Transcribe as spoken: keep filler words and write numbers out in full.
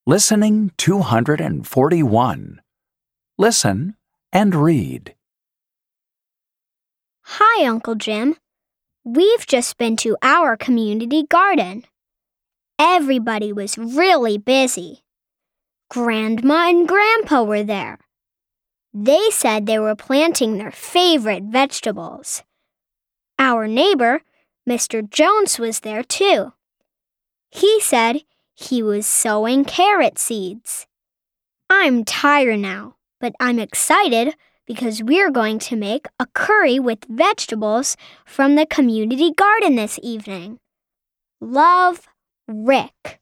Listening two hundred forty-one. Listen and read. Hi, Uncle Jim. We've just been to our community garden. Everybody was really busy. Grandma and Grandpa were there. They said they were planting their favorite vegetables. Our neighbor, Mister Jones, was there too. He said he was sowing carrot seeds. I'm tired now, but I'm excited because we're going to make a curry with vegetables from the community garden this evening. Love, Rick.